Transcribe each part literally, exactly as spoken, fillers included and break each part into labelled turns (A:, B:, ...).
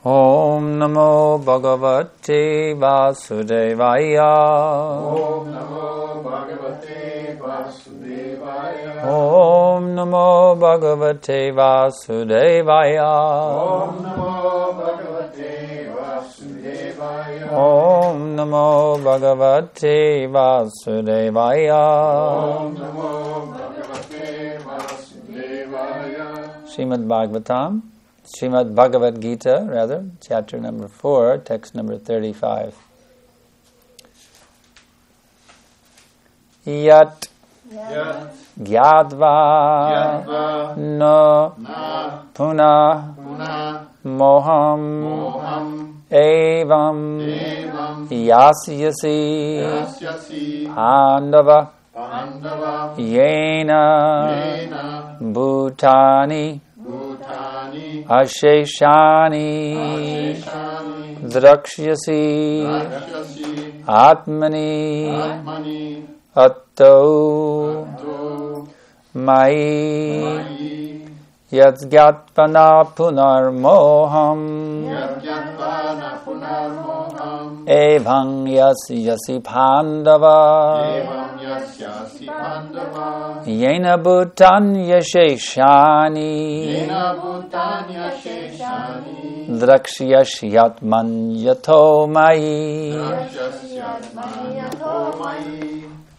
A: Om Namo Bhagavate Vasudevaya.
B: Om Namo Bhagavate Vasudevaya.
A: Om Namo Bhagavate Vasudevaya.
B: Om Namo Bhagavate Vasudevaya.
A: Om Namo Bhagavate Vasudevaya.
B: Om Namo Bhagavate Vasudevaya.
A: Srimad Bhagavatam, Srimad Bhagavad Gita, rather, chapter number four, text number thirty-five. Yat
B: Yat
A: Gyadva
B: Yadva
A: No
B: Na
A: Puna
B: Puna
A: Moham
B: Moham
A: Evam
B: Evam
A: Yasyasi
B: Yasyasi
A: Pandava
B: Pandava
A: Yena
B: Yena
A: Bhutani
B: Bhutani
A: Asheshani
B: Asheshani
A: Drakshyasi
B: Rakshasi
A: Atmani
B: Atmani
A: Atto
B: To
A: Mai
B: Mai
A: Yadsgyatpana Punar Moham
B: Yadyatpana Punarmoham
A: Evang Yasyasi Pandava
B: Evam Yasyasi Pandava
A: Yena Bhutan Yasheshani
B: Yena Bhutanya Sheshani
A: Drakshyashyatman Yato Mai.
B: Rakshasyatmanya Tomai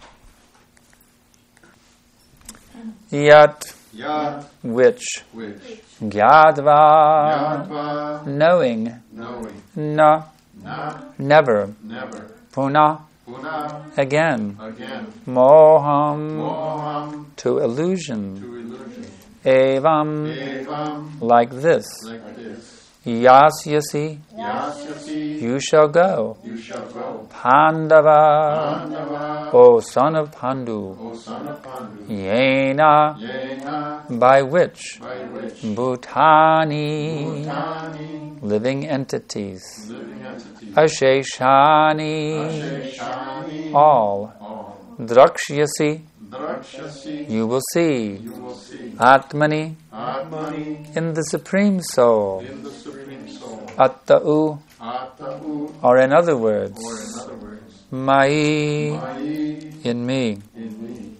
A: Yat,
B: Yat
A: which,
B: which
A: Gyadva,
B: Yadva
A: knowing,
B: knowing
A: Na,
B: Na
A: never,
B: never
A: Puna,
B: Puna
A: again,
B: again
A: Moham,
B: Moham
A: to illusion,
B: to illusion
A: Evam,
B: Evam
A: like this,
B: like this
A: Yasyasi,
B: Yasyasi
A: you shall go,
B: you shall go
A: Pandava,
B: Pandava
A: O son of Pandu,
B: O son of Pandu
A: Yena,
B: Yena
A: by which,
B: by which
A: Bhutani,
B: Bhutani
A: living entities,
B: living entities
A: Asheshani,
B: Asheshani
A: all,
B: all
A: Drakshyasi,
B: Drakshasi
A: you will see,
B: you will see
A: Atmani,
B: Atmani
A: in the Supreme Soul,
B: in the Supreme Soul
A: Attau,
B: Attau
A: or in other words,
B: or in other words
A: Mai,
B: Mai
A: in me.
B: in me.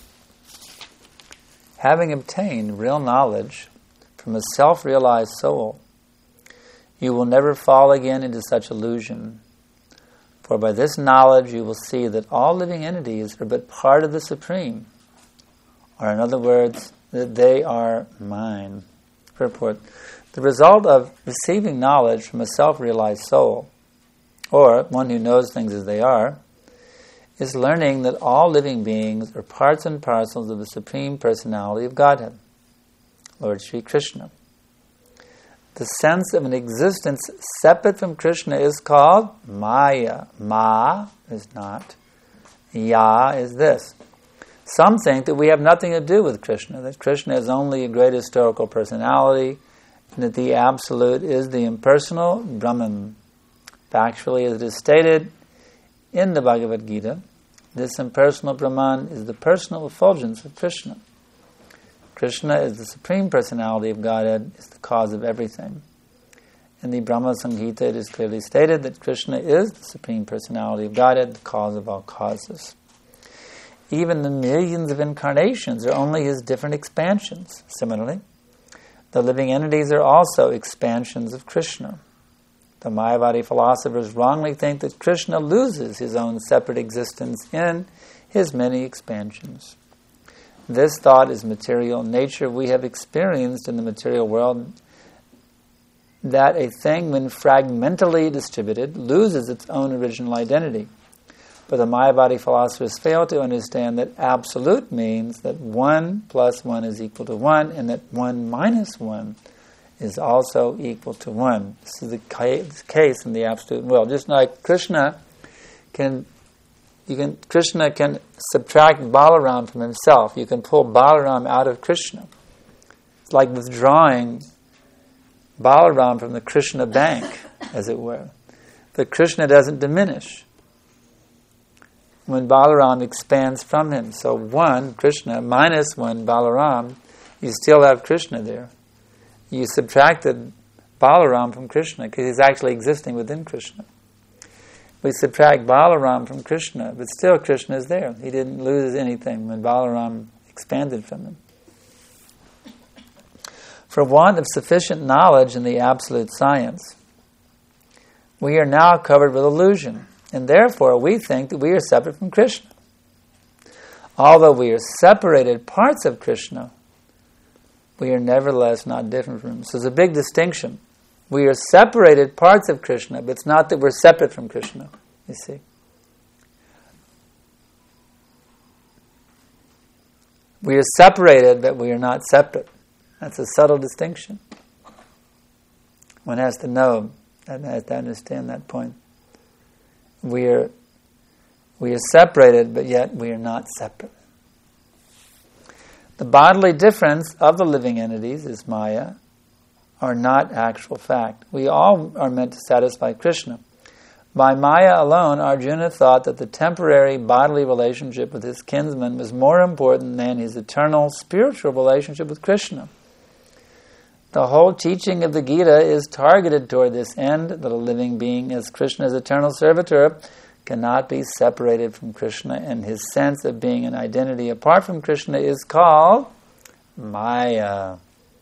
A: Having obtained real knowledge from a self-realized soul, you will never fall again into such illusion. For by this knowledge you will see that all living entities are but part of the Supreme, or in other words, that they are mine. Purport. The result of receiving knowledge from a self-realized soul, or one who knows things as they are, is learning that all living beings are parts and parcels of the Supreme Personality of Godhead, Lord Sri Krishna. The sense of an existence separate from Krishna is called Maya. Ma is not. Ya is this. Some think that we have nothing to do with Krishna, that Krishna is only a great historical personality, and that the Absolute is the impersonal Brahman. Factually, as it is stated in the Bhagavad Gita, this impersonal Brahman is the personal effulgence of Krishna. Krishna is the Supreme Personality of Godhead, is the cause of everything. In the Brahma Samhita it is clearly stated that Krishna is the Supreme Personality of Godhead, the cause of all causes. Even the millions of incarnations are only his different expansions. Similarly, the living entities are also expansions of Krishna. The Mayavadi philosophers wrongly think that Krishna loses his own separate existence in his many expansions. This thought is material in nature. We have experienced in the material world that a thing, when fragmentally distributed, loses its own original identity. But the Mayavadi philosophers fail to understand that absolute means that one plus one is equal to one, and that one minus one is also equal to one. This is the case in the absolute world. Just like Krishna can You can Krishna can subtract Balaram from himself. You can pull Balaram out of Krishna. It's like withdrawing Balaram from the Krishna bank, as it were. But Krishna doesn't diminish when Balaram expands from him. So one, Krishna, minus one, Balaram, you still have Krishna there. You subtracted Balaram from Krishna, because he's actually existing within Krishna. We subtract Balaram from Krishna, but still Krishna is there. He didn't lose anything when Balaram expanded from him. For want of sufficient knowledge in the absolute science, we are now covered with illusion, and therefore we think that we are separate from Krishna. Although we are separated parts of Krishna, we are nevertheless not different from him. So there's a big distinction. We are separated parts of Krishna, but it's not that we're separate from Krishna, you see. We are separated, but we are not separate. That's a subtle distinction. One has to know, and has to understand that point. We are, we are separated, but yet we are not separate. The bodily difference of the living entities is Maya, are not actual fact. We all are meant to satisfy Krishna. By Maya alone, Arjuna thought that the temporary bodily relationship with his kinsman was more important than his eternal spiritual relationship with Krishna. The whole teaching of the Gita is targeted toward this end, that a living being, as Krishna's eternal servitor, cannot be separated from Krishna, and his sense of being an identity apart from Krishna is called Maya.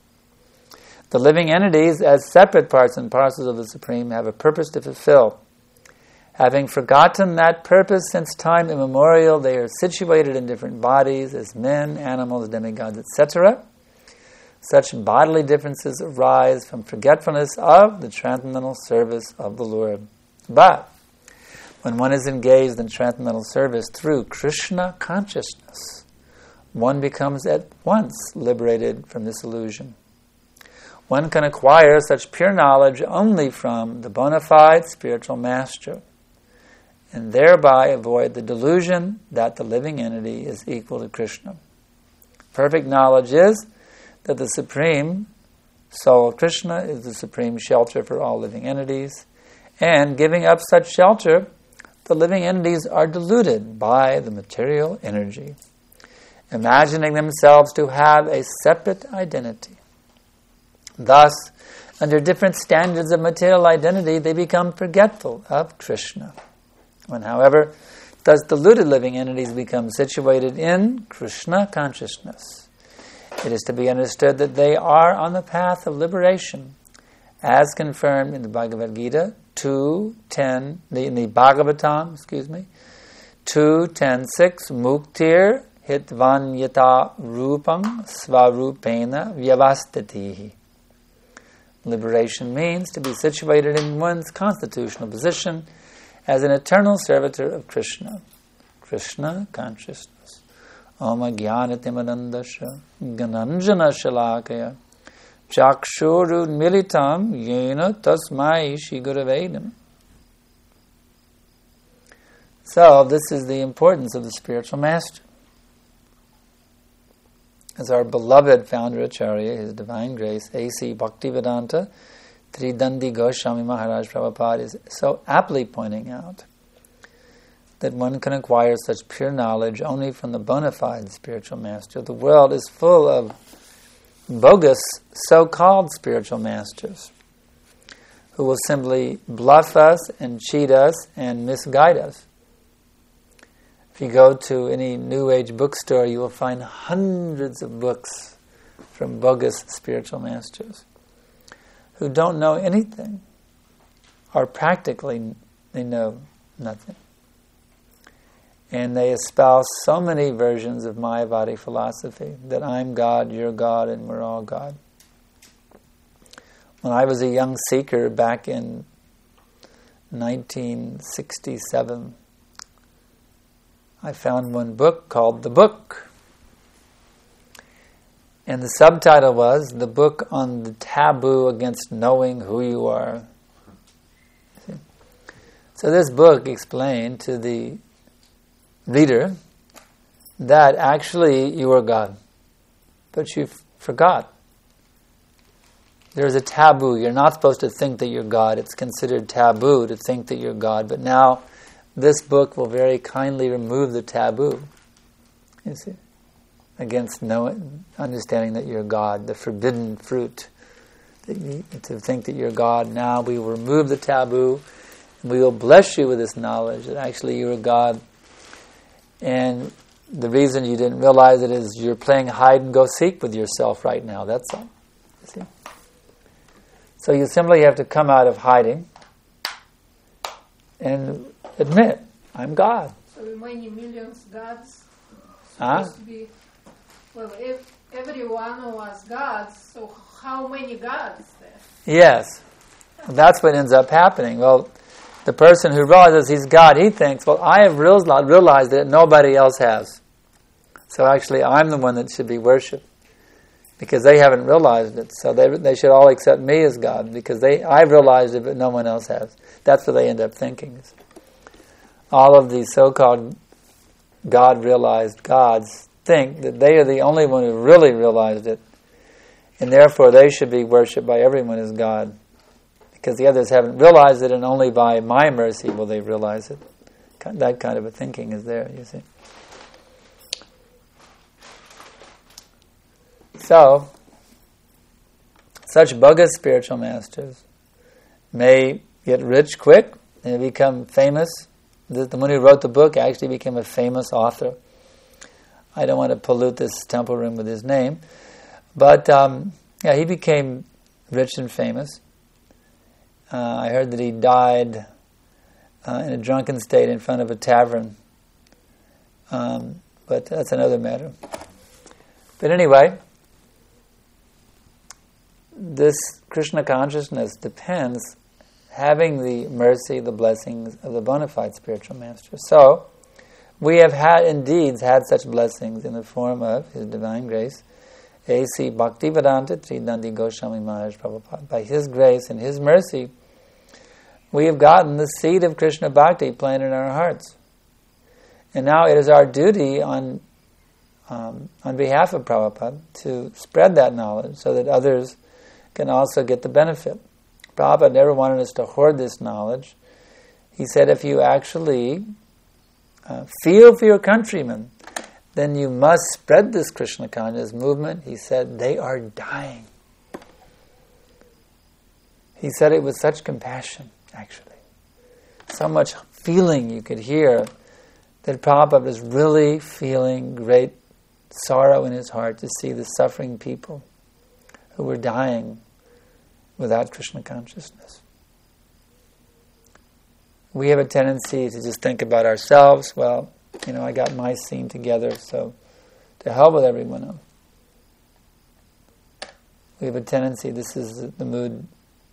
A: The living entities, as separate parts and parcels of the Supreme, have a purpose to fulfill. Having forgotten that purpose since time immemorial, they are situated in different bodies as men, animals, demigods, et cetera. Such bodily differences arise from forgetfulness of the transcendental service of the Lord. But when one is engaged in transcendental service through Krishna consciousness, one becomes at once liberated from this illusion. One can acquire such pure knowledge only from the bona fide spiritual master, and thereby avoid the delusion that the living entity is equal to Krishna. Perfect knowledge is that the Supreme Soul of Krishna is the supreme shelter for all living entities, and giving up such shelter, the living entities are deluded by the material energy, imagining themselves to have a separate identity. Thus, under different standards of material identity, they become forgetful of Krishna. When, however, thus deluded living entities become situated in Krishna consciousness, it is to be understood that they are on the path of liberation, as confirmed in the Bhagavad Gita two ten, in the Bhagavatam, excuse me, two ten six, Muktir hitvanyata rupam svarupena vyavastatihi. Liberation means to be situated in one's constitutional position as an eternal servitor of Krishna. Krishna consciousness. Om jnanatimadandasya gananjana shalakaya chakshuru militam yena tasmai shiguravedam. So, this is the importance of the spiritual master. As our beloved founder Acharya, His Divine Grace, A C Bhaktivedanta Tridandi Goswami Maharaj Prabhupada, is so aptly pointing out that one can acquire such pure knowledge only from the bona fide spiritual master. The world is full of bogus so-called spiritual masters who will simply bluff us and cheat us and misguide us. If you go to any New Age bookstore, you will find hundreds of books from bogus spiritual masters who don't know anything, or practically they know nothing. And they espouse so many versions of Mayavadi philosophy, that I'm God, you're God, and we're all God. When I was a young seeker back in nineteen sixty-seven, I found one book called The Book. And the subtitle was The Book on the Taboo Against Knowing Who You Are. So this book explained to the reader that actually you are God, but you forgot. There's a taboo. You're not supposed to think that you're God. It's considered taboo to think that you're God. But now this book will very kindly remove the taboo, you see, against knowing, understanding that you're God, the forbidden fruit to think that you're God. Now we will remove the taboo, and we will bless you with this knowledge that actually you're God. And the reason you didn't realize it is you're playing hide and go seek with yourself right now. That's all. You see? So you simply have to come out of hiding and admit, I'm God.
C: So many millions gods
A: Huh?
C: supposed to be. Well, if everyone was gods, so how many gods there?
A: Yes. That's what ends up happening. Well, the person who realizes he's God, he thinks, well, I have realized it, nobody else has. So actually, I'm the one that should be worshipped, because they haven't realized it. So they they should all accept me as God, because they I've realized it, but no one else has. That's what they end up thinking. All of these so-called God-realized gods think that they are the only one who really realized it, and therefore they should be worshipped by everyone as God, because the others haven't realized it, and only by my mercy will they realize it. That kind of a thinking is there, you see. So, such bogus spiritual masters may get rich quick and become famous. The, the one who wrote the book actually became a famous author. I don't want to pollute this temple room with his name, but um, yeah, he became rich and famous. Uh, I heard that he died uh, in a drunken state in front of a tavern, um, but that's another matter. But anyway, this Krishna consciousness depends having the mercy, the blessings of the bona fide spiritual master. So, we have had indeed had such blessings in the form of His Divine Grace, A C Bhaktivedanta Tridandi Goswami Maharaj Prabhupada. By His grace and His mercy, we have gotten the seed of Krishna Bhakti planted in our hearts. And now it is our duty on um, on behalf of Prabhupada to spread that knowledge so that others can also get the benefit. Prabhupada never wanted us to hoard this knowledge. He said, if you actually uh, feel for your countrymen, then you must spread this Krishna consciousness movement. He said, they are dying. He said it with such compassion, actually. So much feeling you could hear that Prabhupada was really feeling great sorrow in his heart to see the suffering people who were dying without Krishna consciousness. We have a tendency to just think about ourselves. Well, you know, I got my scene together, so to hell with everyone else. We have a tendency, this is the mood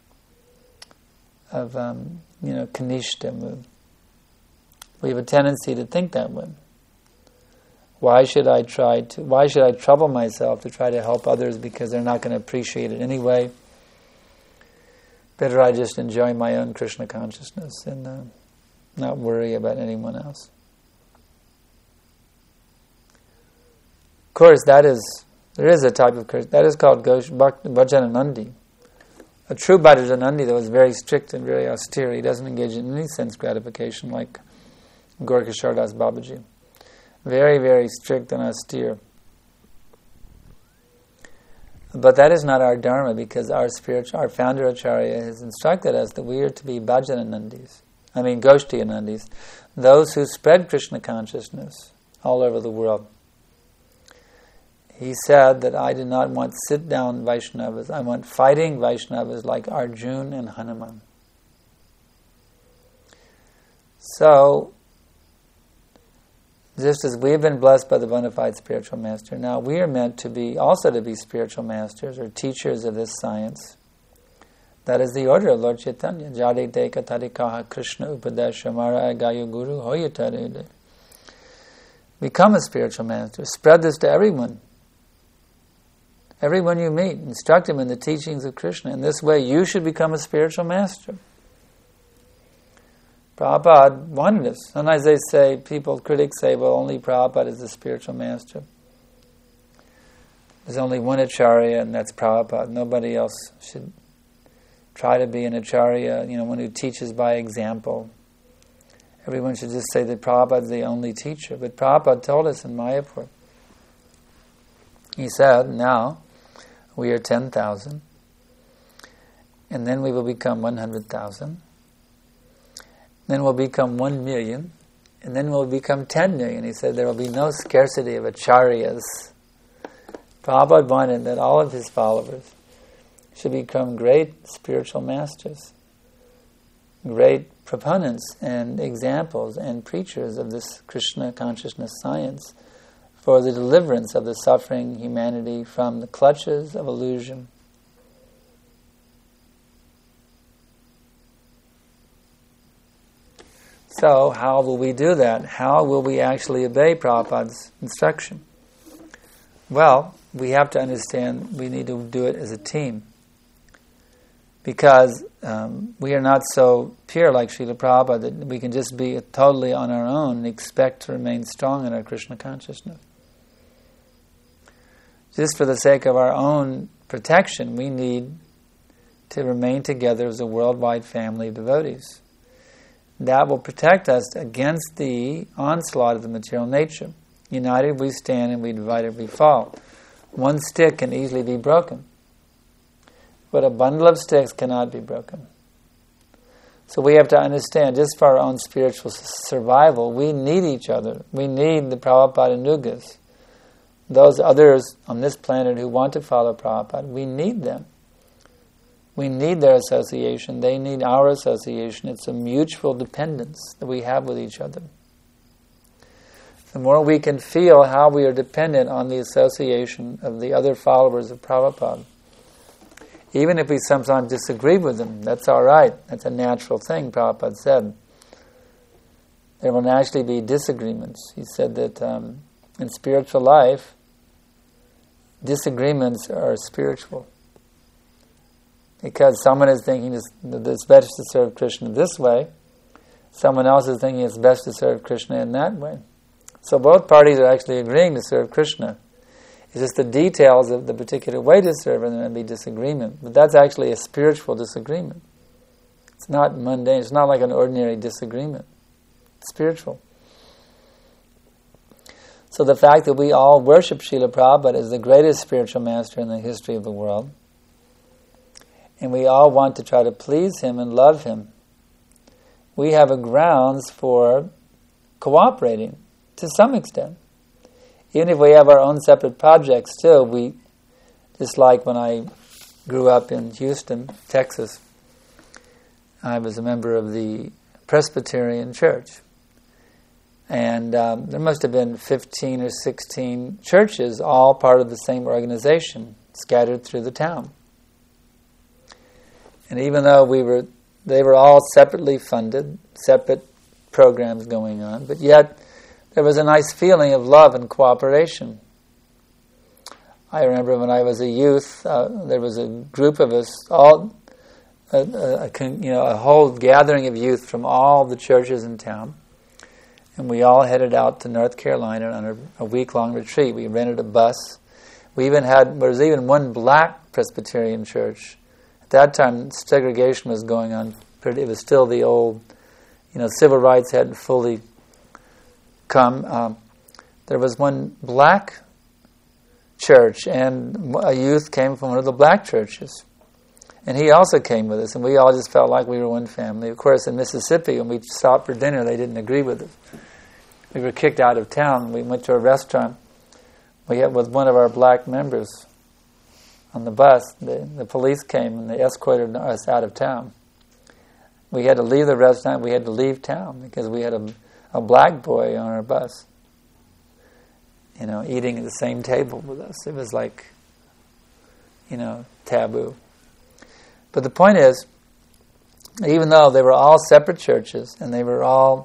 A: of, um, you know, Kanishta mood. We have a tendency to think that way. Why should I try to, why should I trouble myself to try to help others because they're not going to appreciate it anyway? Better I just enjoy my own Krishna consciousness and uh, not worry about anyone else. Of course, that is, there is a type of Krishna, that is called Bhajananandi. A true Bhajananandi, though, is very strict and very austere. He doesn't engage in any sense gratification like Gorkishore Das Babaji. Very, very strict and austere. But that is not our dharma, because our spiritual, our founder Acharya has instructed us that we are to be Bhajananandis. I mean Goshtianandis, those who spread Krishna consciousness all over the world. He said that I do not want sit-down Vaishnavas, I want fighting Vaishnavas like Arjuna and Hanuman. So, just as we have been blessed by the bona fide spiritual master, now we are meant to be also to be spiritual masters or teachers of this science. That is the order of Lord Chaitanya. Jade deka tarikaha Krishna upadesha mara agayu guru hoyatare. Become a spiritual master. Spread this to everyone. Everyone you meet, instruct them in the teachings of Krishna. In this way, you should become a spiritual master. Prabhupada wanted us. Sometimes they say, people, critics say, well, only Prabhupada is the spiritual master. There's only one Acharya, and that's Prabhupada. Nobody else should try to be an Acharya, you know, one who teaches by example. Everyone should just say that Prabhupada is the only teacher. But Prabhupada told us in Mayapur, he said, now, we are ten thousand. and then we will become one hundred thousand, then we'll become one million, and then we'll become ten million. He said there will be no scarcity of acharyas. Prabhupada wanted that all of his followers should become great spiritual masters, great proponents and examples and preachers of this Krishna consciousness science for the deliverance of the suffering humanity from the clutches of illusion. So, how will we do that? How will we actually obey Prabhupada's instruction? Well, we have to understand we need to do it as a team. Because um, we are not so pure like Srila Prabhupada that we can just be totally on our own and expect to remain strong in our Krishna consciousness. Just for the sake of our own protection, we need to remain together as a worldwide family of devotees. That will protect us against the onslaught of the material nature. United we stand, and we divided we fall. One stick can easily be broken, but a bundle of sticks cannot be broken. So we have to understand, just for our own spiritual survival, we need each other. We need the Prabhupada Nugas. Those others on this planet who want to follow Prabhupada, we need them. We need their association. They need our association. It's a mutual dependence that we have with each other. The more we can feel how we are dependent on the association of the other followers of Prabhupada, even if we sometimes disagree with them, that's all right. That's a natural thing, Prabhupada said. There will naturally be disagreements. He said that um, in spiritual life, disagreements are spiritual. Because someone is thinking that it's best to serve Krishna this way, someone else is thinking it's best to serve Krishna in that way. So both parties are actually agreeing to serve Krishna. It's just the details of the particular way to serve, and there may be disagreement. But that's actually a spiritual disagreement. It's not mundane. It's not like an ordinary disagreement. It's spiritual. So the fact that we all worship Srila Prabhupada as the greatest spiritual master in the history of the world, and we all want to try to please him and love him, we have a grounds for cooperating to some extent. Even if we have our own separate projects, still, we, just like when I grew up in Houston, Texas, I was a member of the Presbyterian Church. And um, there must have been fifteen or sixteen churches, all part of the same organization, scattered through the town. And even though we were, they were all separately funded, separate programs going on, but yet there was a nice feeling of love and cooperation. I remember when I was a youth, uh, there was a group of us, all, a, a, a, you know, a whole gathering of youth from all the churches in town, and we all headed out to North Carolina on a, a week-long retreat. We rented a bus. We even had, there was even one black Presbyterian church. At that time, segregation was going on. It was still the old, you know, civil rights hadn't fully come. Um, there was one black church, and a youth came from one of the black churches. And he also came with us, and we all just felt like we were one family. Of course, in Mississippi, when we stopped for dinner, they didn't agree with us. We were kicked out of town. We went to a restaurant. We had with one of our black members on the bus. The, the police came, and they escorted us out of town. We had to leave the restaurant. We had to leave town because we had a, a black boy on our bus, you know, eating at the same table with us. It was like, you know, taboo. But the point is, even though they were all separate churches and they were all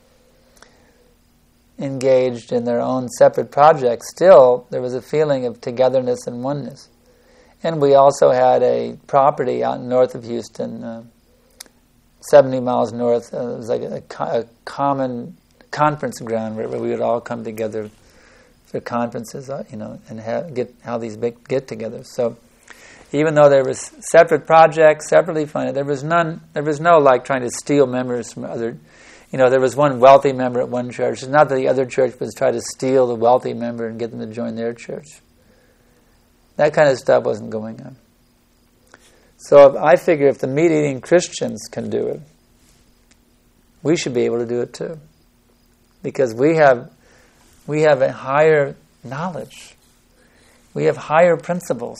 A: engaged in their own separate projects, still there was a feeling of togetherness and oneness. And we also had a property out north of Houston, uh, seventy miles north. Uh, it was like a, a common conference ground where, where we would all come together for conferences, uh, you know, and ha- get how these big get-togethers. So even though there was separate projects, separately funded, there was none. There was no like trying to steal members from other. You know, there was one wealthy member at one church. It's not that the other church was trying to steal the wealthy member and get them to join their church. That kind of stuff wasn't going on. So if, I figure if the meat-eating Christians can do it, we should be able to do it too. Because we have we have a higher knowledge. We have higher principles.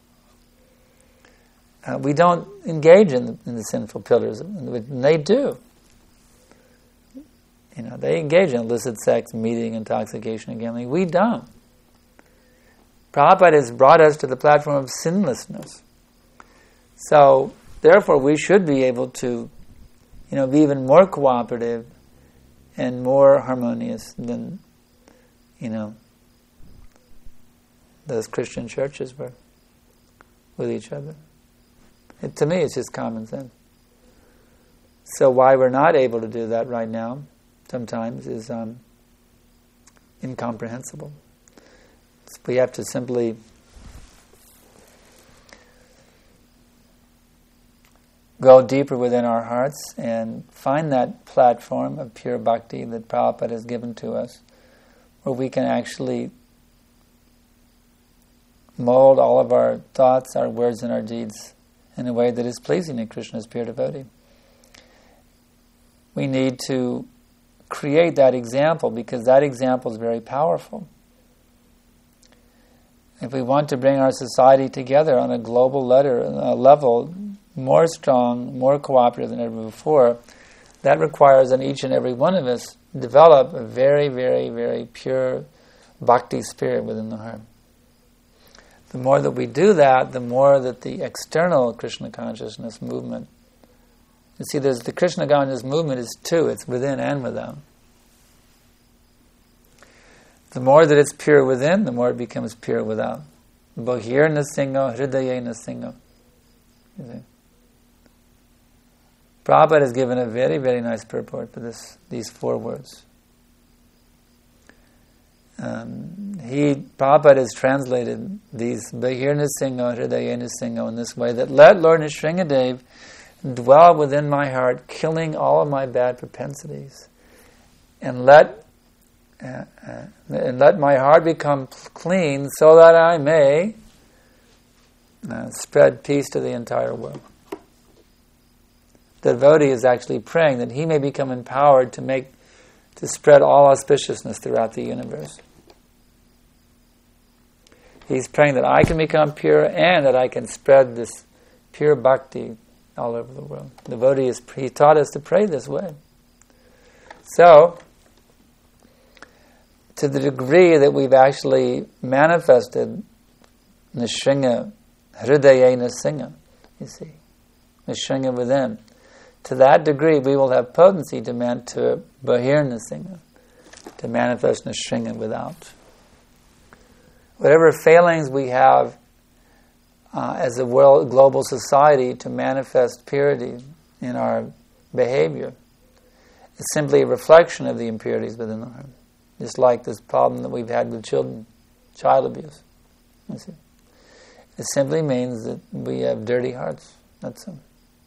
A: Uh, we don't engage in the, in the sinful pillars. And they do. You know, they engage in illicit sex, meat-eating, intoxication, and gambling. We don't. Prabhupada has brought us to the platform of sinlessness. So, therefore, we should be able to, you know, be even more cooperative and more harmonious than, you know, those Christian churches were with each other. It, to me, it's just common sense. So why we're not able to do that right now, sometimes, is um, incomprehensible. So we have to simply go deeper within our hearts and find that platform of pure bhakti that Prabhupada has given to us, where we can actually mold all of our thoughts, our words, and our deeds in a way that is pleasing to Krishna's pure devotee. We need to create that example, because that example is very powerful. If we want to bring our society together on a global letter, uh, level, more strong, more cooperative than ever before, that requires on each and every one of us develop a very, very, very pure bhakti spirit within the heart. The more that we do that, the more that the external Krishna consciousness movement. You see, there's the Krishna consciousness movement is two. It's within and without. The more that it's pure within, the more it becomes pure without. Bahir nasingo, hridaye nasingo. You see? Prabhupada has given a very, very nice purport to this, these four words. Um, he, Prabhupada has translated these Bahir nasingo, hridaye nasingo in this way, that let Lord Nrsingadev dwell within my heart, killing all of my bad propensities, and let uh, uh, and let my heart become clean, so that I may uh, spread peace to the entire world. The devotee is actually praying that he may become empowered to make to spread all auspiciousness throughout the universe. He's praying that I can become pure and that I can spread this pure bhakti all over the world. The devotee is, he taught us to pray this way. So, to the degree that we've actually manifested Nrsinga, Hridaye Nrsinga, you see, Nrsinga within, to that degree we will have potency to man to Bahir Nrsinga, to manifest Nrsinga without. Whatever failings we have Uh, as a world, global society to manifest purity in our behavior, it's simply a reflection of the impurities within the heart. Just like this problem that we've had with children, child abuse. You see? It simply means that we have dirty hearts. That's it.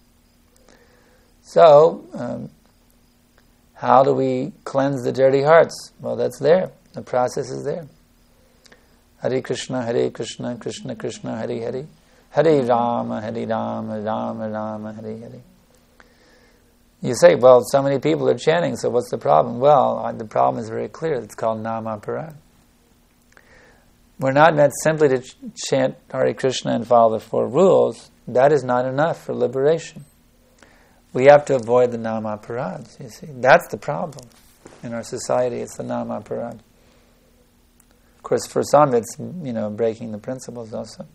A: So, um, how do we cleanse the dirty hearts? Well, that's there. The process is there. Hare Krishna, Hare Krishna, Krishna Krishna, Hare Hare, Hare Rama, Hare Rama, Rama Rama, Hare Hare. You say, well, so many people are chanting, so what's the problem? Well, the problem is very clear. It's called Namaparad. We're not meant simply to ch- chant Hare Krishna and follow the four rules. That is not enough for liberation. We have to avoid the Namaparads, you see. That's the problem in our society. It's the Namaparad. Of course, for some, it's, you know, breaking the principles also.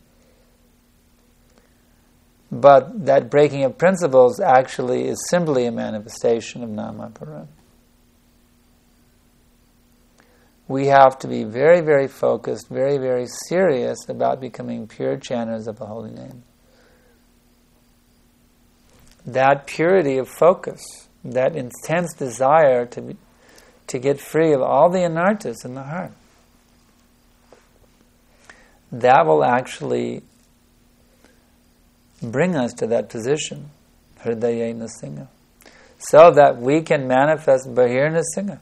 A: But that breaking of principles actually is simply a manifestation of Namaparad. We have to be very, very focused, very, very serious about becoming pure chanters of the holy name. That purity of focus, that intense desire to be, to get free of all the anarthas in the heart, that will actually bring us to that position, Hridaye Nrsinga, so that we can manifest Bahir Nrsinga.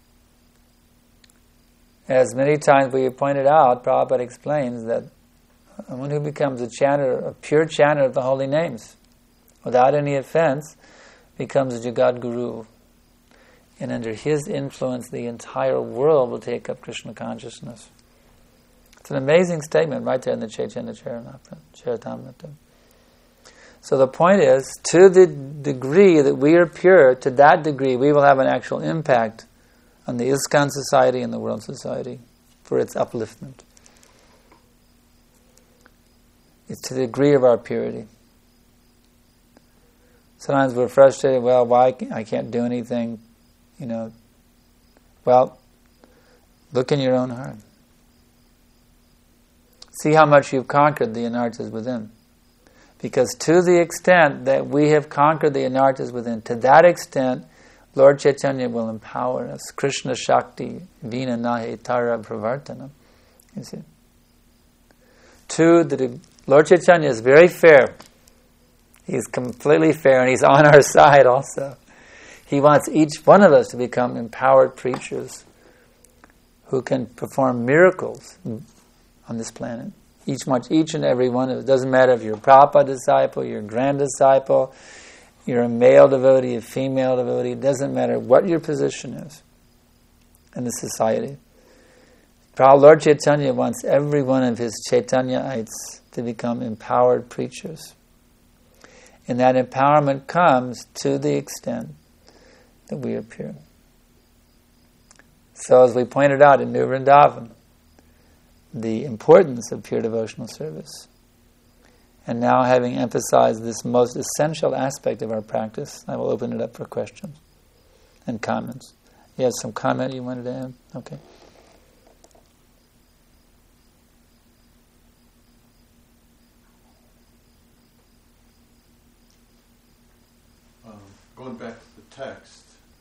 A: As many times we have pointed out, Prabhupada explains that one who becomes a chanter, a pure chanter of the holy names, without any offense, becomes a Jagat Guru. And under his influence, the entire world will take up Krishna consciousness. It's an amazing statement right there in the Chaitanya Charitamrita. So the point is, to the degree that we are pure, to that degree we will have an actual impact on the ISKCON society and the world society for its upliftment. It's to the degree of our purity. Sometimes we're frustrated, well, why I can't do anything, you know. Well, look in your own heart. See how much you've conquered the anarthas within. Because to the extent that we have conquered the anarthas within, to that extent, Lord Chaitanya will empower us. Krishna Shakti, Vina Nahe Tara Pravartana. You see. To the Lord Chaitanya is very fair. He's completely fair, and he's on our side also. He wants each one of us to become empowered preachers who can perform miracles on this planet. Each much, each and every one of us. It doesn't matter if you're a Prabhupada disciple, you're a grand disciple, you're a male devotee, a female devotee. It doesn't matter what your position is in the society. Lord Chaitanya wants every one of his Chaitanyaites to become empowered preachers. And that empowerment comes to the extent that we are pure. So as we pointed out in New Vrindavan, the importance of pure devotional service. And now, having emphasized this most essential aspect of our practice, I will open it up for questions and comments. You have some comment you wanted to add? Okay.
D: Um, going back to the text,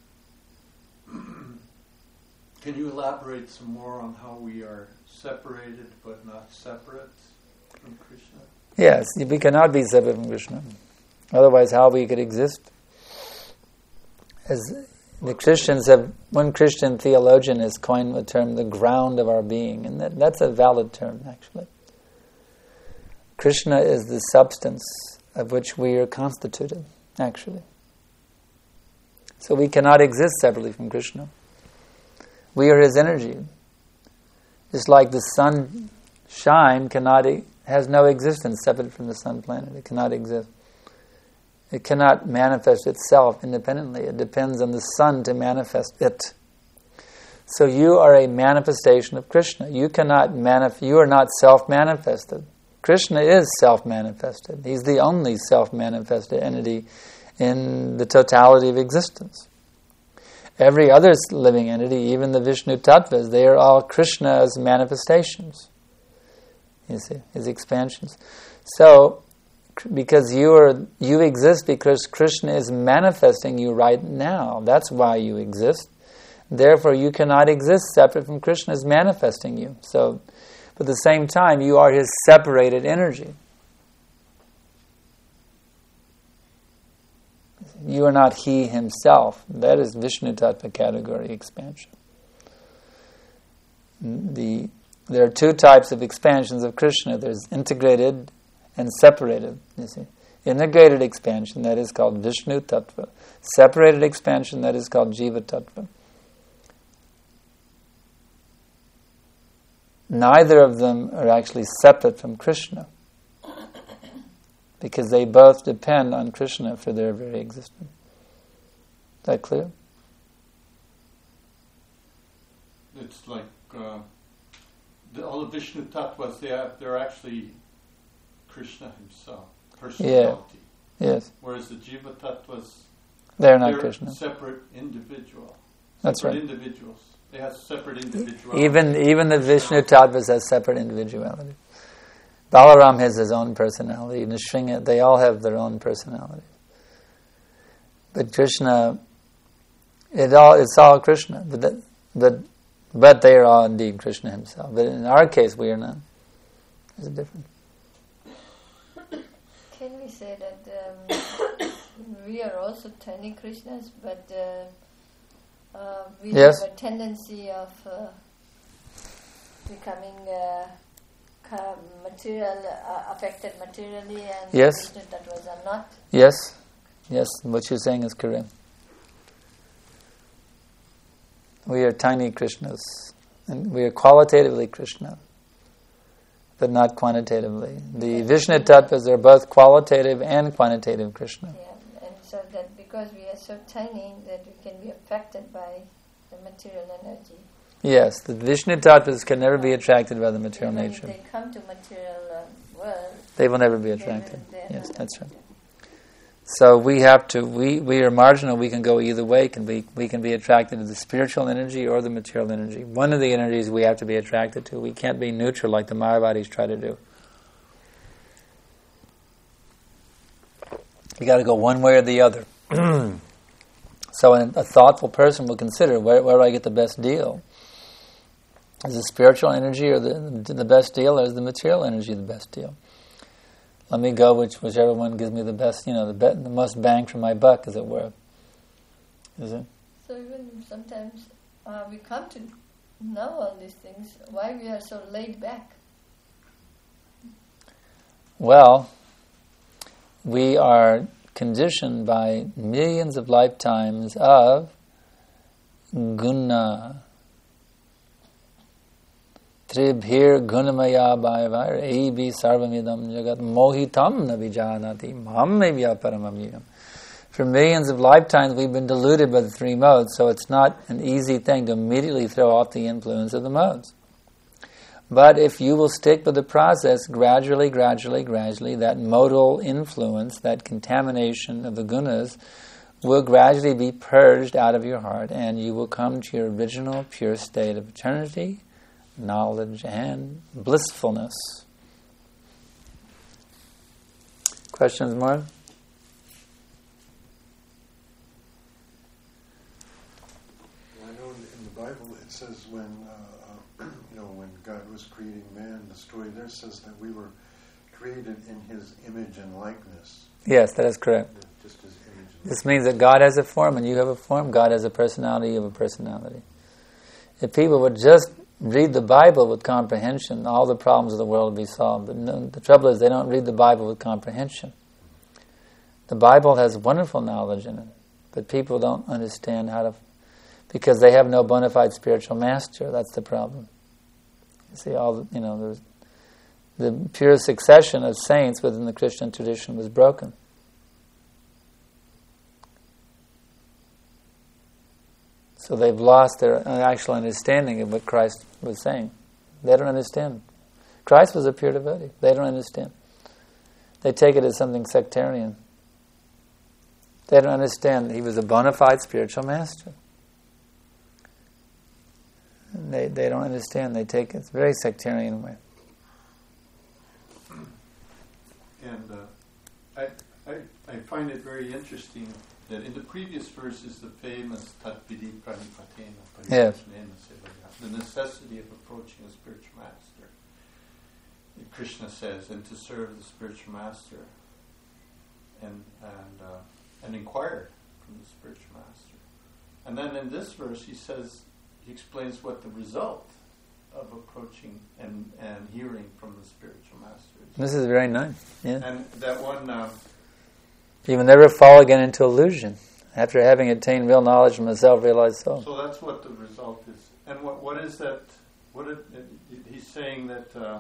D: can you elaborate some more on how we are separated but not separate from Krishna?
A: Yes, we cannot be separate from Krishna. Otherwise, how we could exist? As the Christians have, one Christian theologian has coined the term the ground of our being, and that, that's a valid term, actually. Krishna is the substance of which we are constituted, actually. So we cannot exist separately from Krishna. We are his energy. Just like the sunshine cannot, has no existence separate from the sun planet. It cannot exist. It cannot manifest itself independently. It depends on the sun to manifest it. So you are a manifestation of Krishna. You cannot manif- You are not self-manifested. Krishna is self-manifested. He's the only self-manifested entity in the totality of existence. Every other living entity, even the Vishnu Tattvas, they are all Krishna's manifestations. You see, his expansions. So, because you are you exist because Krishna is manifesting you right now. That's why you exist. Therefore, you cannot exist separate from Krishna's manifesting you. So, but at the same time, you are his separated energy. You are not he himself. That is Vishnu Tattva category expansion. The, there are two types of expansions of Krishna. There's integrated and separated. You see, integrated expansion, that is called Vishnu Tattva. Separated expansion, that is called Jiva Tattva. Neither of them are actually separate from Krishna, because they both depend on Krishna for their very existence. Is that clear?
D: It's like uh, the, all the Vishnu Tattvas, they are, they're actually Krishna himself, personality.
A: Yeah. Yes.
D: Whereas the Jiva Tattvas,
A: they're not
D: they're
A: Krishna.
D: separate individual.
A: That's
D: separate
A: right.
D: individuals. They have separate individuality.
A: Even even the Vishnu Tattvas has separate individuality. Balaram has his own personality. Nrsimha, they all have their own personality. But Krishna, it all it's all Krishna. But that, but but they are all indeed Krishna himself. But in our case, we are not. There's a difference.
E: Can we say that um, we are also tiny Krishnas, but uh, uh, we
A: Yes.
E: have a tendency of uh, becoming uh, uh, material uh, affected materially, and
A: Yes.
E: Vishnu Tattvas are not.
A: Yes, yes, what you're saying is correct. We are tiny Krishnas, and we are qualitatively Krishna, but not quantitatively. The Vishnu Tattvas are both qualitative and quantitative Krishna.
E: Yeah, and so that because we are so tiny that we can be affected by the material energy.
A: Yes, the Vishnu Tattvas can never be attracted by the material
E: Even
A: nature.
E: if they come to material uh, world,
A: They will never be
E: they
A: attracted.
E: will- they are
A: Yes,
E: not
A: that's right.
E: affected.
A: So we have to, we, we are marginal, we can go either way. Can be, we can be attracted to the spiritual energy or the material energy. One of the energies we have to be attracted to. We can't be neutral like the Mayavadis try to do. You got to go one way or the other. So a, a thoughtful person will consider, where, where do I get the best deal? Is the spiritual energy or the, the best deal, or is the material energy the best deal? Let me go which whichever one gives me the best, you know, the, be, the most bang for my buck, as it were. Is it?
E: So even sometimes uh, we come to know all these things. Why we are so laid back?
A: Well, we are conditioned by millions of lifetimes of guna. Tribhir gunamaya bhayavair ebi sarvamidam jagat mohitam navijanati mahamevya paramamyam. For millions of lifetimes we've been deluded by the three modes, so it's not an easy thing to immediately throw off the influence of the modes. But if you will stick with the process, gradually, gradually, gradually, that modal influence, that contamination of the gunas, will gradually be purged out of your heart, and you will come to your original pure state of eternity, knowledge, and blissfulness. Questions more?
B: I know in, in the Bible it says when uh, uh, you know when God was creating man, the story there says that we were created in His image and likeness.
A: Yes, that is correct.
B: Just His image. And
A: This means that God has a form and you have a form. God has a personality, you have a personality. If people would just read the Bible with comprehension, all the problems of the world would be solved. But no, the trouble is they don't read the Bible with comprehension. The Bible has wonderful knowledge in it, but people don't understand how to, because they have no bona fide spiritual master. That's the problem. You see, all the, you know, there's, the pure succession of saints within the Christian tradition was broken. So they've lost their actual understanding of what Christ was saying. They don't understand. Christ was a pure devotee. They don't understand. They take it as something sectarian. They don't understand that he was a bona fide spiritual master. And they they don't understand. They take it. It's a very sectarian way.
D: And uh, I, I I find it very interesting that in the previous verses, the famous Tat Vidi Pranipatena,
A: Yes.
D: the necessity of approaching a spiritual master, Krishna says, and to serve the spiritual master, and and uh, and inquire from the spiritual master. And then in this verse, he says, he explains what the result of approaching and, and hearing from the spiritual master is.
A: This is very nice. Yeah.
D: And that one. Uh,
A: You will never fall again into illusion after having attained real knowledge from a self-realized soul.
D: So that's what the result is. And what what is that? What it, it, he's saying that. Uh,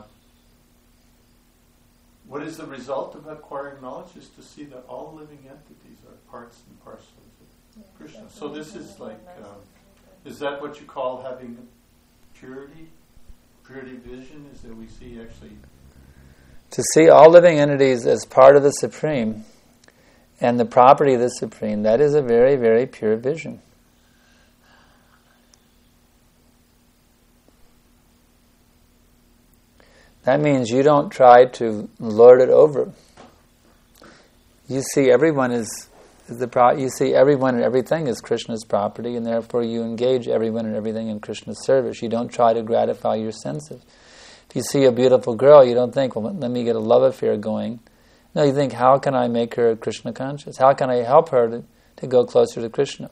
D: what is the result of acquiring knowledge? Is to see that all living entities are parts and parcels of Krishna. So this is like. Um, is that what you call having purity? Purity vision is that we see actually.
A: To see all living entities as part of the Supreme and the property of the Supreme, that is a very, very pure vision. That means you don't try to lord it over. You see everyone is, is the pro- you see everyone and everything as Krishna's property, and therefore you engage everyone and everything in Krishna's service. You don't try to gratify your senses. If you see a beautiful girl, you don't think, well, let me get a love affair going. No, you think, how can I make her Krishna conscious? How can I help her to, to go closer to Krishna?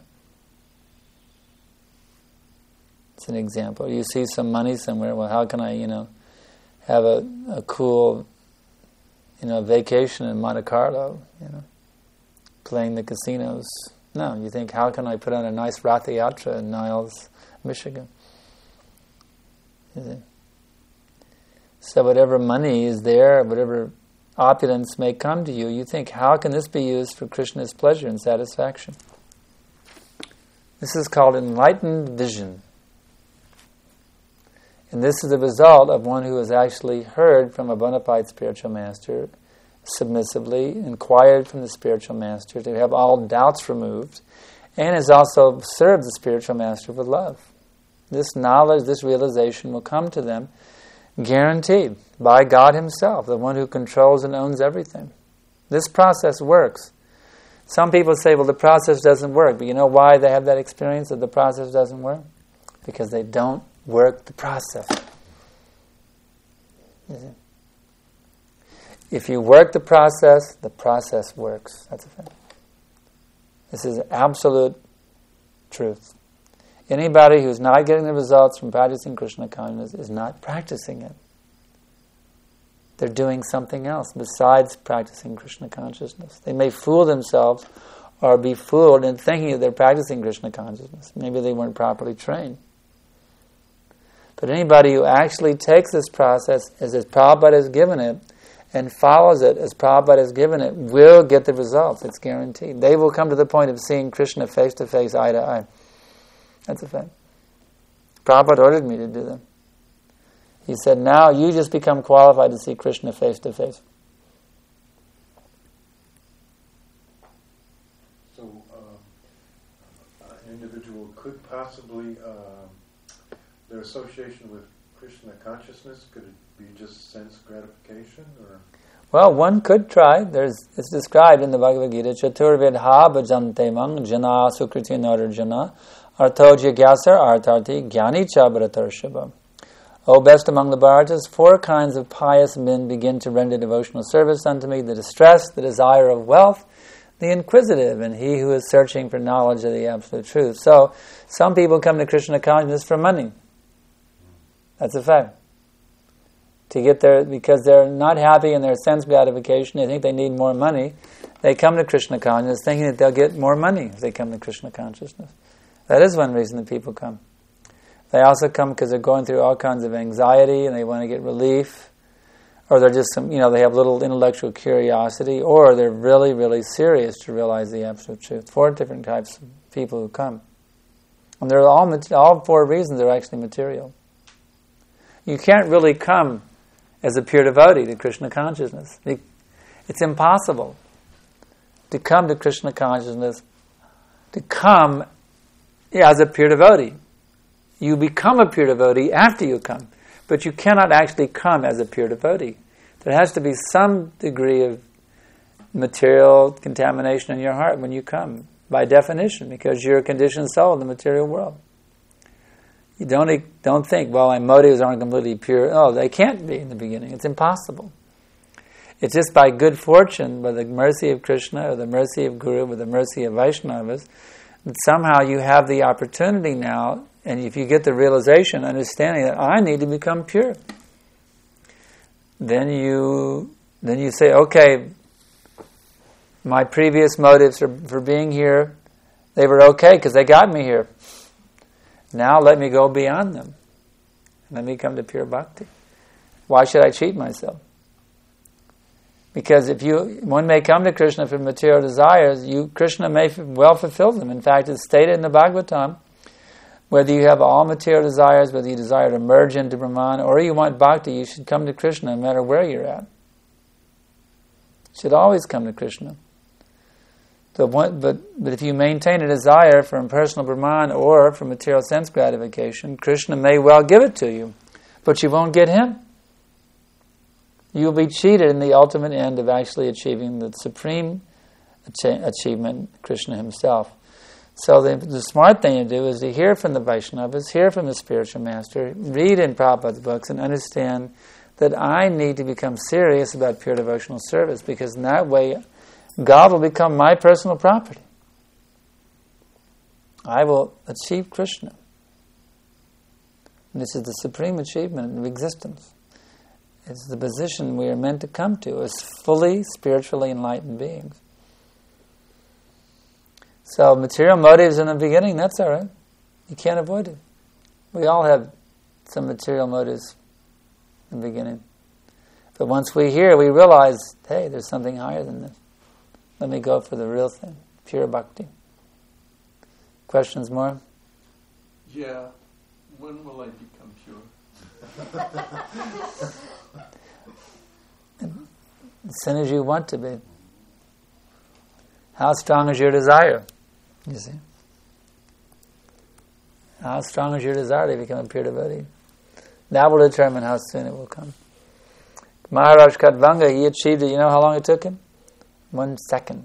A: It's an example. You see some money somewhere, well, how can I, you know, have a, a cool, you know, vacation in Monte Carlo, you know, playing the casinos. No, you think, how can I put on a nice Ratha Yatra in Niles, Michigan? You see? So whatever money is there, whatever opulence may come to you, you think, how can this be used for Krishna's pleasure and satisfaction? This is called enlightened vision. And this is the result of one who has actually heard from a bona fide spiritual master, submissively inquired from the spiritual master to have all doubts removed, and has also served the spiritual master with love. This knowledge, this realization will come to them guaranteed by God Himself, the one who controls and owns everything. This process works. Some people say, well, the process doesn't work. But you know why they have that experience that the process doesn't work? Because they don't work the process. You see? If you work the process, the process works. That's a fact. This is absolute truth. Anybody who's not getting the results from practicing Krishna consciousness is not practicing it. They're doing something else besides practicing Krishna consciousness. They may fool themselves or be fooled in thinking that they're practicing Krishna consciousness. Maybe they weren't properly trained. But anybody who actually takes this process as Prabhupada has given it and follows it as Prabhupada has given it will get the results. It's guaranteed. They will come to the point of seeing Krishna face to face, eye to eye. That's a fact. Prabhupada ordered me to do them. He said, now you just become qualified to see Krishna face to face.
B: So uh, an individual could possibly, uh, their association with Krishna consciousness, could it be just sense gratification? Or?
A: Well, one could try. There's, it's described in the Bhagavad Gita, Chaturvedha bhajante mang jana sukriti narajana artho jigyasar artarti gyani cha bharatarshava. O best among the Bharatas, four kinds of pious men begin to render devotional service unto me: the distressed, the desire of wealth, the inquisitive, and he who is searching for knowledge of the absolute truth. So, some people come to Krishna consciousness for money. That's a fact. To get there, because they're not happy in their sense gratification, they think they need more money, they come to Krishna consciousness thinking that they'll get more money if they come to Krishna consciousness. That is one reason that people come. They also come because they're going through all kinds of anxiety and they want to get relief, or they're just some, you know, they have little intellectual curiosity, or they're really, really serious to realize the absolute truth. Four different types of people who come, and they're all all four reasons are actually material. You can't really come as a pure devotee to Krishna consciousness. It's impossible to come to Krishna consciousness, to come as a pure devotee. You become a pure devotee after you come, but you cannot actually come as a pure devotee. There has to be some degree of material contamination in your heart when you come, by definition, because you're a conditioned soul in the material world. You don't don't think, well, my motives aren't completely pure. No, they can't be in the beginning. It's impossible. It's just by good fortune, by the mercy of Krishna, or the mercy of Guru, or the mercy of Vaishnavas, that somehow you have the opportunity now, and if you get the realization, understanding that I need to become pure, then you then you say, okay, my previous motives for, for being here, they were okay because they got me here. Now let me go beyond them. Let me come to pure bhakti. Why should I cheat myself? Because if you, one may come to Krishna for material desires, you Krishna may well fulfill them. In fact, it's stated in the Bhagavatam, whether you have all material desires, whether you desire to merge into Brahman, or you want bhakti, you should come to Krishna no matter where you're at. You should always come to Krishna. So one, but, but if you maintain a desire for impersonal Brahman or for material sense gratification, Krishna may well give it to you, but you won't get Him. You will be cheated in the ultimate end of actually achieving the supreme ach- achievement, Krishna Himself. So the, the smart thing to do is to hear from the Vaishnavas, hear from the spiritual master, read in Prabhupada's books, and understand that I need to become serious about pure devotional service, because in that way God will become my personal property. I will achieve Krishna. And this is the supreme achievement of existence. It's the position we are meant to come to as fully spiritually enlightened beings. So material motives in the beginning, that's all right. You can't avoid it. We all have some material motives in the beginning. But once we hear, we realize, hey, there's something higher than this. Let me go for the real thing, pure bhakti. Questions more?
D: Yeah. When will I become pure?
A: As soon as you want to be. How strong is your desire? You see? How strong is your desire to become a pure devotee? That will determine how soon it will come. Maharaj Khatvanga, he achieved it. You know how long it took him? One second.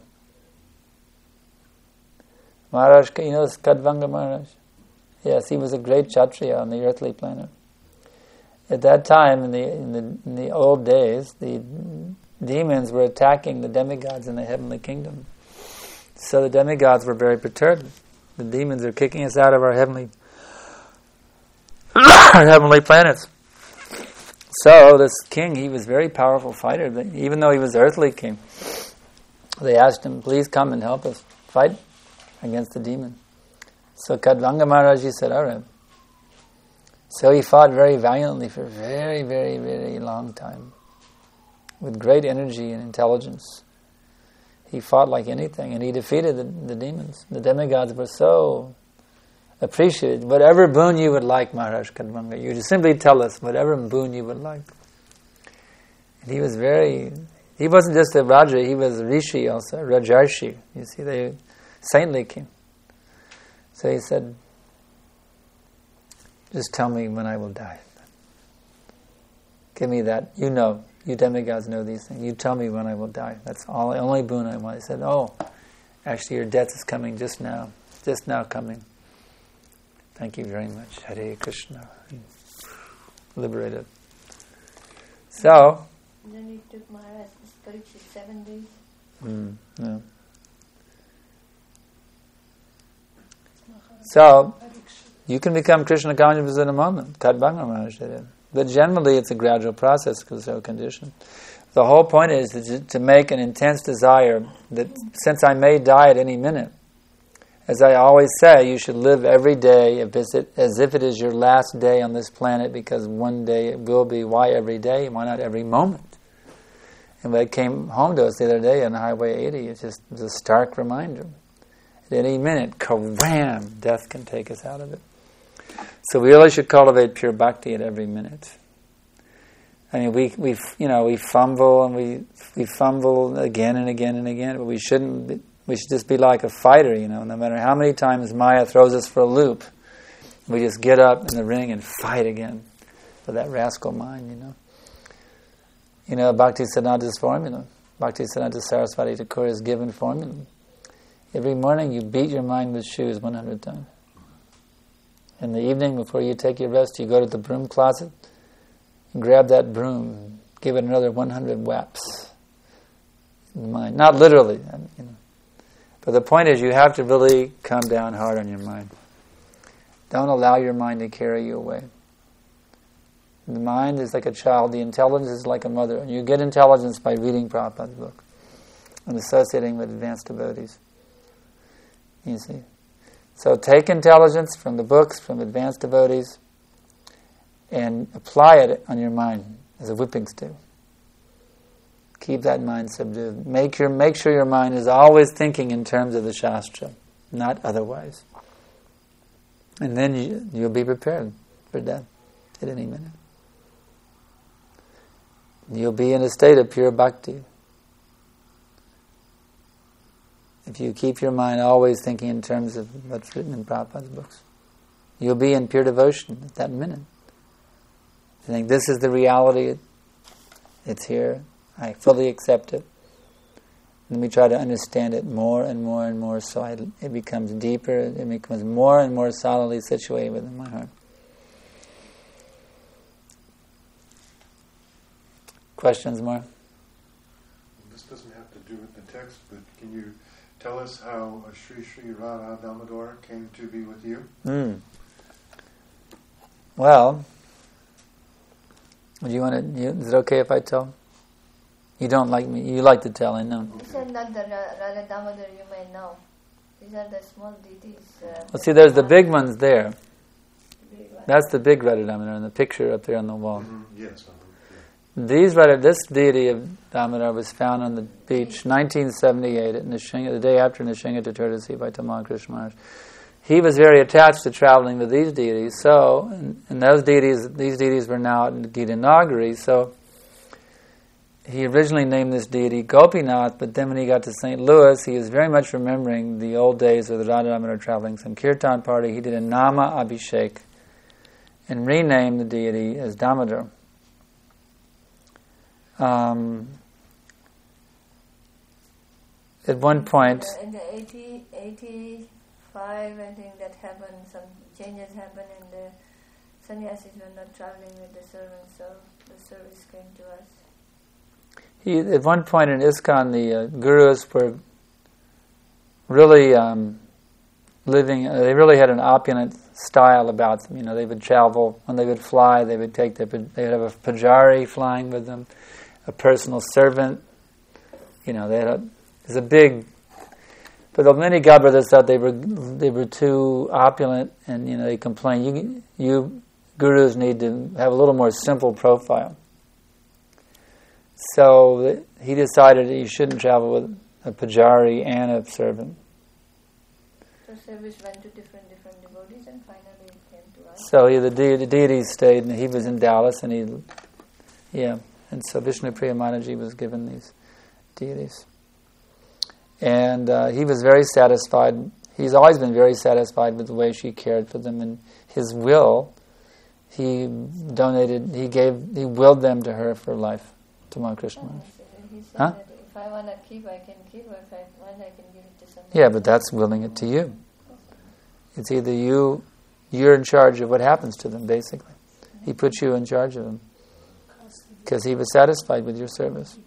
A: Maharaj, you know Khatvanga Maharaj? Yes, he was a great Kshatriya on the earthly planet. At that time, in the, in the in the old days, the demons were attacking the demigods in the heavenly kingdom. So the demigods were very perturbed. The demons are kicking us out of our heavenly our heavenly planets. So this king, he was a very powerful fighter, but even though he was earthly king, they asked him, please come and help us fight against the demon. So Khatvanga Maharaj, he said, all right. So he fought very valiantly for a very, very, very long time, with great energy and intelligence. He fought like anything, and he defeated the, the demons. The demigods were so appreciated. Whatever boon you would like, Maharaj Khatvanga, you just simply tell us whatever boon you would like. And he was very, he wasn't just a Raja, he was a Rishi also, Rajarshi. You see, they saintly king. So he said, just tell me when I will die. Give me that. You know, you demigods know these things. You tell me when I will die. That's all. The only boon I want. He said, oh, actually your death is coming just now. Just now coming. Thank you very much. Hare Krishna. Liberated. So.
E: And then he took Maharaj Parikshit seven days.
A: Mm, yeah. So, you can become Krishna conscious in a moment. Khatvanga Maharaj did it. But generally it's a gradual process because it's so conditioned. The whole point is to, to make an intense desire that since I may die at any minute, as I always say, you should live every day as if it is your last day on this planet, because one day it will be. Why every day? Why not every moment? And when it came home to us the other day on Highway eighty, it's just it was a stark reminder. At any minute, ka-wham, death can take us out of it. So we really should cultivate pure bhakti at every minute. I mean, we we you know we fumble and we we fumble again and again and again, but we shouldn't. Be, we should just be like a fighter, you know. No matter how many times Maya throws us for a loop, we just get up in the ring and fight again for that rascal mind, you know. You know, Bhaktisiddhanta's formula, Bhaktisiddhanta Saraswati Thakura's given formula. Every morning you beat your mind with shoes one hundred times. In the evening, before you take your rest, you go to the broom closet, and grab that broom, give it another one hundred whaps in the mind. Not literally, you know. But the point is, you have to really come down hard on your mind. Don't allow your mind to carry you away. The mind is like a child. The intelligence is like a mother. And you get intelligence by reading Prabhupada's book and associating with advanced devotees. You see? So take intelligence from the books, from advanced devotees, and apply it on your mind as a whipping stick. Keep that mind subdued. Make your make sure your mind is always thinking in terms of the Shastra, not otherwise. And then you, you'll be prepared for death at any minute. You'll be in a state of pure bhakti. If you keep your mind always thinking in terms of what's written in Prabhupada's books, you'll be in pure devotion at that minute. You think, this is the reality, it's here, I fully accept it. Let me try to understand it more and more and more so I, it becomes deeper, it becomes more and more solidly situated within my heart. Questions more?
B: This doesn't have to do with the text, but can you tell us how Sri Sri Radha Damodar came to be with you?
A: Mm. Well, Do you want to? You, is it okay if I tell? You don't like me. You like to tell. I know.
E: These are not the Ra- Radha Damodar you may know. These are the small deities. Uh,
A: Well, see, there's the big ones there.
E: big ones.
A: That's the big Radha Damodar in the picture up there on the wall.
B: Mhm, yes. uh-huh, yeah.
A: These Radha, this deity of Damodar was found on the beach, nineteen seventy-eight, at Nishinga, the day after Nishinga Chaturdashi by Tamal Krishna Maharaj. He was very attached to traveling with these deities. So, and, and those deities, these deities were now at Gita Nagari. So, he originally named this deity Gopinath, but then when he got to Saint Louis, he was very much remembering the old days of the Radha Damodar traveling some kirtan party. He did a Nama Abhishek and renamed the deity as Damodar. Um, at one point,
E: In the eighty, eighty-five, I think that happened, some changes happened and the sannyasis were not traveling with the servants, so the service came to us.
A: he, at one point in ISKCON, the uh, gurus were really um, living, uh, they really had an opulent style about them. You know, they would travel, when they would fly, they would take their, they would have a pujari flying with them, a personal servant. You know, they had a, there's a big, but the many God brothers thought they were they were too opulent, and you know they complained. You you gurus need to have a little more simple profile. So he decided he shouldn't travel with a pujari and a servant.
E: So service went to different different devotees and finally it came to us.
A: So he, the, de- the deity stayed, and he was in Dallas, and he, yeah, and so Vishnu Priya Mataji was given these deities. And uh, he was very satisfied. He's always been very satisfied with the way she cared for them, and his will, he donated, he gave, he willed them to her for life, to Tamal Krishna Maharaj.
E: He said
A: Huh?
E: that if I want to keep, I can keep, or if I want, I can give it to somebody.
A: Yeah, but that's willing it to you. It's either you, you're in charge of what happens to them, basically. He puts you in charge of them because he was satisfied with your service.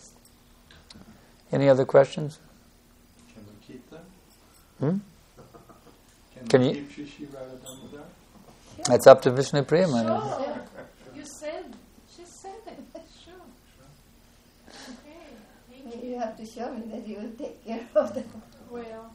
A: Any other questions?
D: Can we keep them?
A: Hmm?
D: Can,
A: Can
D: we
A: you-
D: keep Shishi Radha Damodar?
A: That's up to Vishnu Priya Maharaj.
C: Sure. You said, she said it. Sure. Okay. Thank
E: Maybe
C: you.
E: you have to show me that you will take care of them.
C: Well,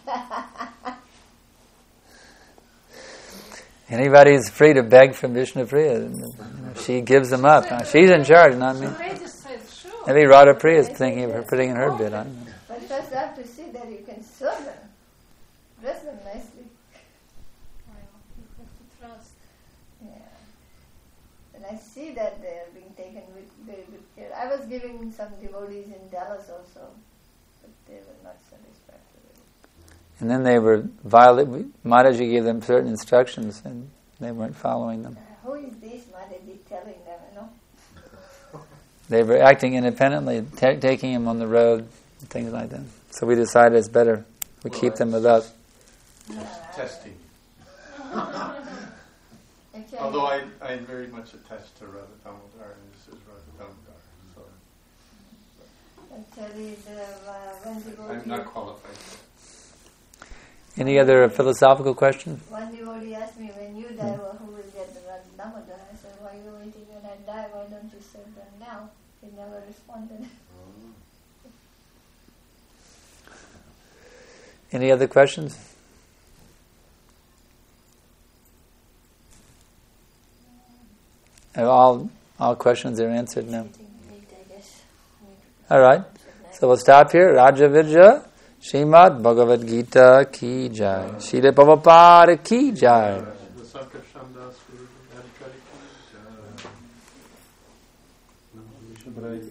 A: Anybody's free to beg from Vishnu Priya. She gives them up. Now, she's in charge, not me.
C: she already said sure.
A: Maybe Radha Priya is thinking of her putting in her bid. I don't know.
E: But first I have to see that you can serve them. Dress them nicely.
C: Well, you have to trust.
E: Yeah. And I see that they are being taken with very good care. I was giving some devotees in Dallas also, but they were not satisfied with it.
A: And then they were violate. Mataji gave them certain instructions, and they weren't following them.
E: Uh, who is this Mataji telling them, you know?
A: They were acting independently, ta taking him on the road, and things like that. So we decided it's better we
D: Well,
A: keep them
D: it's
A: with us.
D: Testing.
E: Actually,
D: Although I, I very much attached to Radha Damodar, and this is Radha Damodar. So
E: actually the, uh, when devotee,
D: I'm not qualified.
A: Any other philosophical questions?
E: one devotee asked me, when you die, well, who will get the Radha Damodar? I said, why are you waiting when I die? Why don't you serve them now? He never responded.
A: Any other questions? Have all all questions are answered now. All right. So we'll stop here. Raja Vidya, Srimad Bhagavad Gita ki jai. Srila Prabhupada ki jai.
D: The Sankarshan Das Guru Adhikari ki jai.